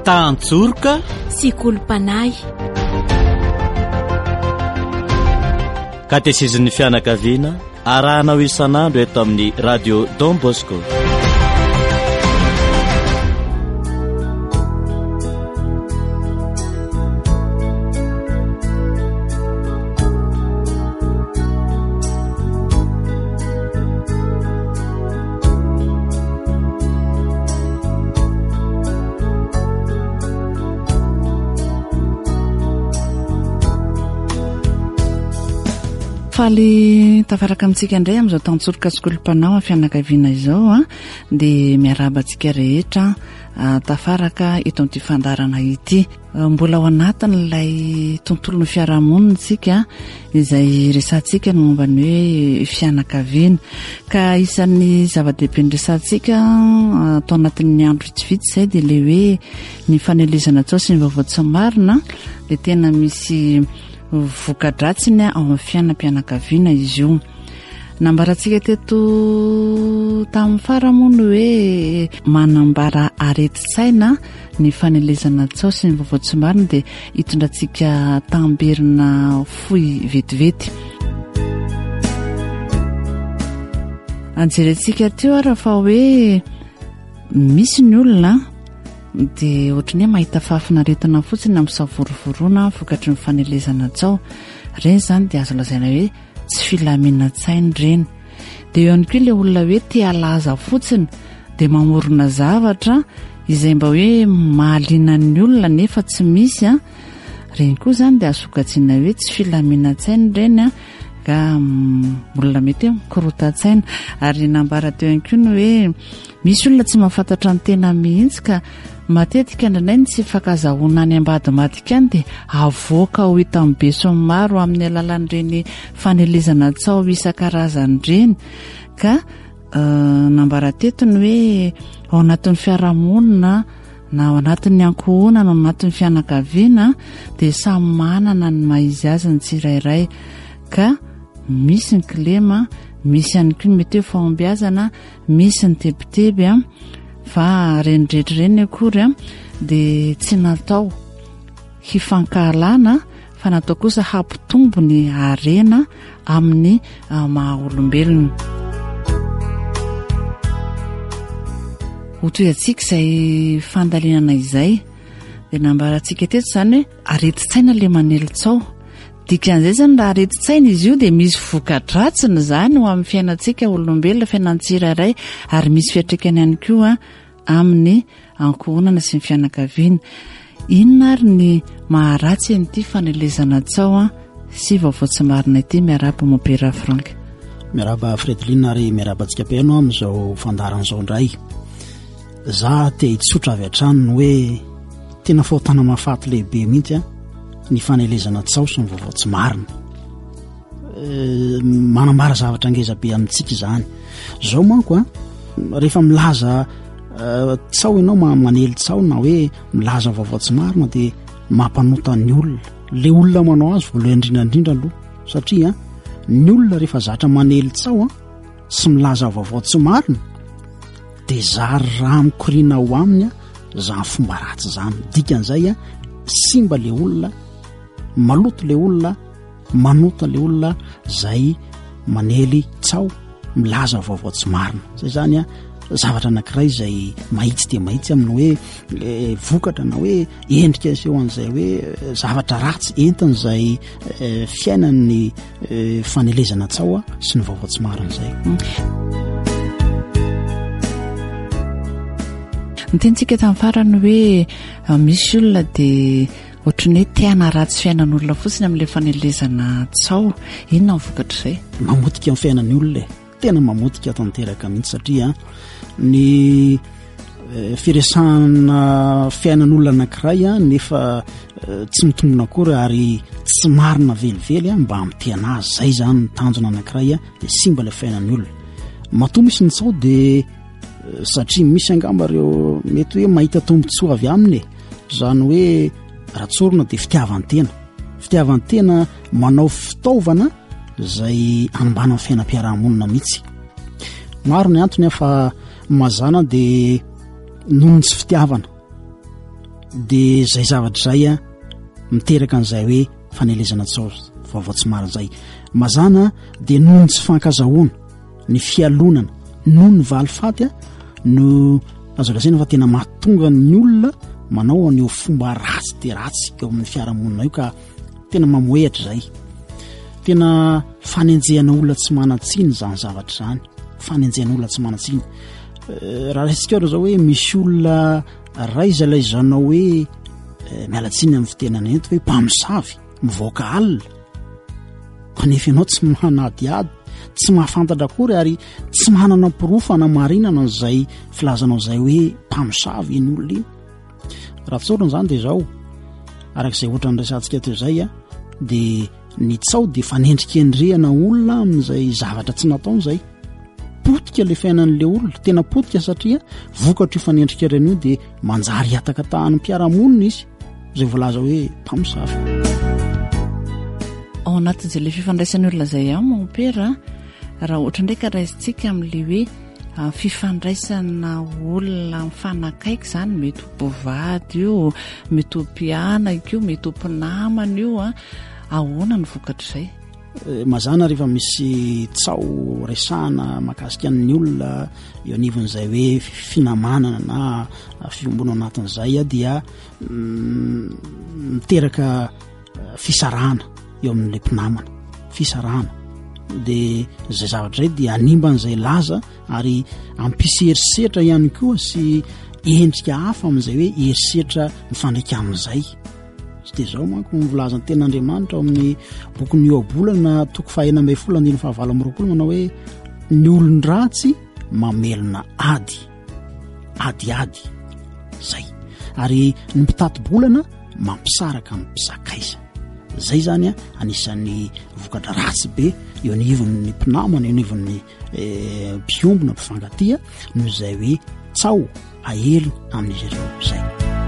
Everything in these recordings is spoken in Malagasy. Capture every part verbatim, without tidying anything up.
tantsorika sy kolompanay. Katesezin'ny fianakaviana arahanao isan'andro eto amin'ny radio Don Bosco. Faly tafaraka amintsika indray amin'izao tantsorika sy kolompanao amin'ny fianakaviana izao a dia miaraba antsika rehetra tafaraka eto amin'ity fandarana ity. Mbola ao anatin'ilay tontolon'ny fiarahamonina isika izay resantsika ny momba ny hoe fianakaviana, ka isan'ny zava-dehibe ny resantsika atao anatin'ny andro vitsivitsy izay dia ilay hoe ny fanelezana tsao sy ny vaovao tsy marina dia tena misy voka-dratsiny ao amin'ny fiainam-pianakaviana izy io. Nambarantsika teto tamin'ny faramono hoe manambara areti-tsaina ny fanelezana tsao sy ny vaovao tsy marina dia hitondrantsika tamberina fohy vetivety. Anjerentsika teo ara fa hoe misy ny olona dia ohatrany hoe mahita fahafinaretana fotsiny amin'ny savorovorona vokatry ny fanelezana tsao. Ireny izany dia azo lazaina hoe tsy filaminan-tsaina ireny. Dia eo ihany koa ilay olona hoe te halaza fotsiny dia mamorona zavatra izay mba hoe mahaliana ny olona nefa tsy misy a. Ireny koa izany dia azo sokajiana hoe tsy filaminan-tsaina ireny a, ka olona mety hoe mikorotan-tsaina. Ary nambara teo ihany koa ny hoe misy olona tsy mahafantatra ny tena mihitsy ka matetika indraindray tsy fankazahoana any ambadimadika any dia avoaka ho hita amin'ny beso maro amin'ny alalan'ireny fanelezana tsao isan-karazany ireny. Ka uh, nambara tetony hoe ao anatin'ny fiarahamonina na ao anatin'ny ankohona na ao anatin'ny fianakaviana dia samy manana ny maizy azy ny tsirairay, ka misy ny kilema, misy ihany koa mety hoe fahombiazana, misy ny tebiteby a, fa renidrehetra ireny akory a dia tsy natao hifankahalana fa natao kosa hampitombo ny harena amin'ny maha olombelona. Hotoy antsika izay fandalinana izay dia nambarantsika teto izany hoe areti-tsaina ilay manelon-tsao. Dikan'izay izany raha areti-tsaina izy io dia misy voka-dratsiny izany ho amin'ny fiainantsika olombelona, fiainan-tsirairay, ary misy fiatraikany ihany koa amin'ny ankohonana sy ny fianakaviana. Inona ary ny maharatsy an'ity fanelezana tsao sy vaovao tsy marina ity? Miaraba Mopera Frank. Miaraba Fredolina ary miaraba antsika peno amin'izao fandaran'izao indray. Za te hitsotra avy hatrany hoe tena fahotana mahafaty lehibe mihitsy a ny fanelezana tsao sy ny vaovao tsy marina. E, manambara zavatra ngeza be amintsika izany. Zao manko a rehefa milaza uh, tsao ianao manely tsao na hoe milaza vaovao tsy marina dia mampanota ny olona, le olona manao azy voalohany indrindra indrindra aloha, satria ny olona rehefa zatra manely tsao a sy milaza vaovao tsy marina dia zary raha mikoriana ho aminy a zany fomba ratsy zany. Dikan'izay a simba le olona, maloto le olona, manota le olona zay manely tsao, milaza vaovao tsy marina. Zay zany a zavatra anankiray izay mahitsy dia mahitsy amin'ny hoe e, vokatra na hoe endrika seho an'izay hoe zavatra ratsy entiny izay e, fiainan'ny e, fanelezana tsao a sy ny vaovao tsy marina izay. Nitentsika tamin'ny farany hoe misy olona dia ohatrany hoe tiana ratsy fiainan'olona fotsiny amin'ilay fanelezana tsao. Inona ny vokatra izay? Mamotika amin'ny fiainan'ny olona, tena mamotika tanteraka mihitsy, satria ny e, firesahana fiainan'olona anankiray a nefa e, tsy mitombona akory ary tsy marina velively a mba amitiana azy. Zay zany ny tanjona anankiray a dia simba ilay fiainan'ny olona. Matoa misy ny tsao dia satria misy angamba reo mety hoe mahita tombontsoa avy aminy, zany hoe ratsorina dia fitiavan-tena. Fitiavan-tena manao fitaovana izay anambana ny fiainam-piarahamonina mihitsy. Maro ny antony fa mazana dia noho ny tsy fitiavana. de zay zavatra zay a miteraka an'izay hoe fanelezana tsao vaovao tsy marina zay mazana de noho ny tsy fankazahoana ny fialonana noho ny valifaty a no azo lazaina fa tena mahatonga ny olona manao an'io fomba ratsy de ratsy eo amin'ny fiarahamonina io ka tena mamoehatra zay tena fanenjehana olona tsy manatsiny zany zavatra zany fanenjehana olona tsy manatsiny raha resika ohatra zao hoe misy olona ray zay laizanao hoe mialatsiny amin'ny fitenana ento hoe mpamosavy mivoaka alina kanefa ianao tsy manadiady tsy mahafantatra akory ary tsy manana pirofana marinana n'izay filazanao zay hoe mpamosavy iny olona iny raha tsorona zany de zao arak'izay ohatra ny resantsika teo zay a de ny tsao de fanendrika endrehana olona amin'izay zavatra tsy nataony zay potika le fiainan'le olona tena potika satria vokatra io fanendrika reny io de manjary ataka tahany mpiaramonina izy zay volaza hoe mpamosavy ao anatin'izay le fifandraisan'ny olona zay a mampera raha ohatra ndraika raisitsika amin'le hoe fifandraisana olona mifanakaiky zany mety ho mpivady io mety ho mpianaka io mety ho mpinamana io a ahoana ny vokatra izay mazana rehefa misy tsao resahana mahakasika amin'ny olona eo anivon'izay hoe finamanana na fiombona anatin'izay a dia miteraka fisarahana eo amin'le mpinamana fisarahana de zay zavatra zay de animban'izay laza ary ampisy herisetra ihany koa sy endrika hafa amin'izay hoe herisetra mifandraika amin'izay de zao manko mivolazany ten'Andriamanitra ao amin'ny bokin'ny Iobolana toko fahaenina ambin'ny folo andiny fahavalo amby roapolo manao hoe ny olon-dratsy mamelona ady adiady zay ary ny mpitati-bolana mampisaraka ny mpisakaiza zay zany a anisan'ny vokatra ratsy be eo anivon'ny mpinamana eo anivon'ny mpiombona mpifangatia no zay hoe tsao ahelo amin'izy ireo zay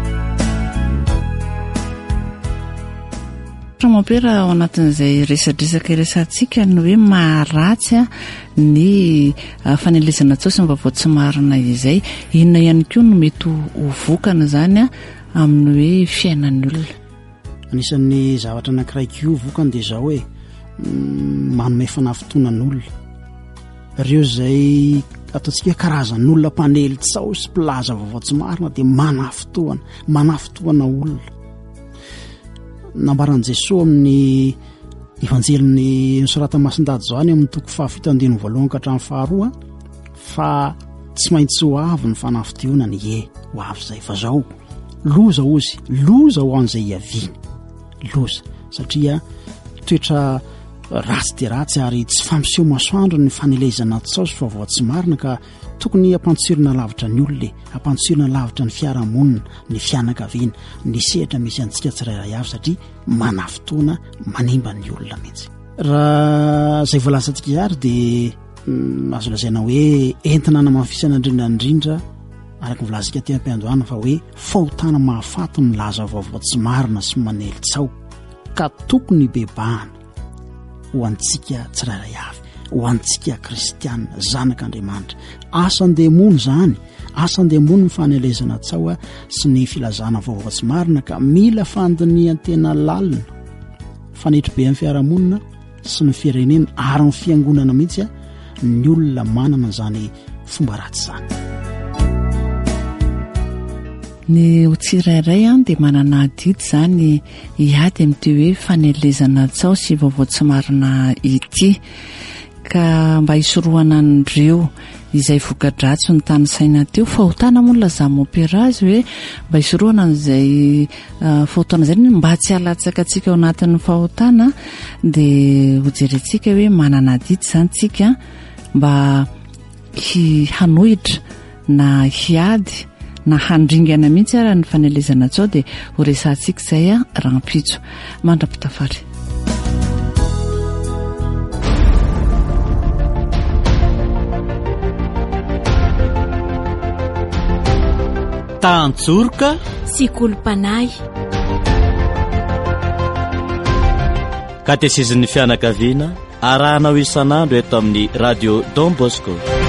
mampera ao anatin'izay resadresaka resantsika ny hoe maharatsy a ny fanelezana tsao sy ny vaovao tsy marina izay inona ihany koa no mety ho vokana zany a amin'ny hoe fiainan'ny olona anisan'ny zavatra anankiray io vokany de zao hoe manome fanafitoanan'olona ireo zay ataontsika karazan'olona mpanely tsao sy mpilaza vaovao tsy marina de manafitoana manafitoana olona nambaran'i Jesosy amin'ny evanjeliny nosoratan-masindady zao any amin'ny toko fahafito andiny voalohany ka hatramin'ny faharoa fa tsy maintsy ho avy ny fanafitoanany e ho avy zay fa zao loza ozy loza ho an'izay hiaviany loza satria toetra ratsy de ratsy ary tsy fampiseho masoandro ny fanelezana tsao sy vaovao tsy marina ka tokony ampantsirina lavitra ny olona ampantsirina lavitra ny fiarahamonina ny fianakaviana ny sehatra misy antsika tsirairay avy satria manafitoana manimba ny olona mihitsy raha zay voalasantsika izary de azo lazaina hoe entina namafisana indrindrandrindra araka volazika ty am-piandohana fa hoe fahotana mahafaty ny laza vaovao tsy marina sy manely tsao ka tokony bebahana ho antsika tsirairay avy ho antsika kristianina zanak'Andriamanitra asan-demony zany asan-demony ny fanelezana tsao a sy ny filazana vaovao tsy marina ka mila fandinian-tena lalina fanetro be amin'ny fiarahamonina sy ny firenena ary ny fiangonana mihitsy a ny olona manana zany fomba ratsy zany ny ho tsirairay a dia manana adidy zany hiady amin'ity hoe fanelezana tsao sy vaovao tsy marina ity ka mba hisorohana an'ireo izay voka-dratsy ny tany saina teo fahotana moa lazaha mampera azy hoe mba hisorohana an'izay fahotana zay mba tsy halatsaka antsika ao anatin'ny fahotana dia ho jerentsika hoe manana adidy zany tsika mba hanohitra na hiady na handringana mihitsy ara ny fanelezana tsao dia ho resantsika izay a rahampitso mandra-pitafary tantsorika sy kolompanay katesezin'ny fianakaviana arahanao isan'andro eto amin'ny radio Don Bosco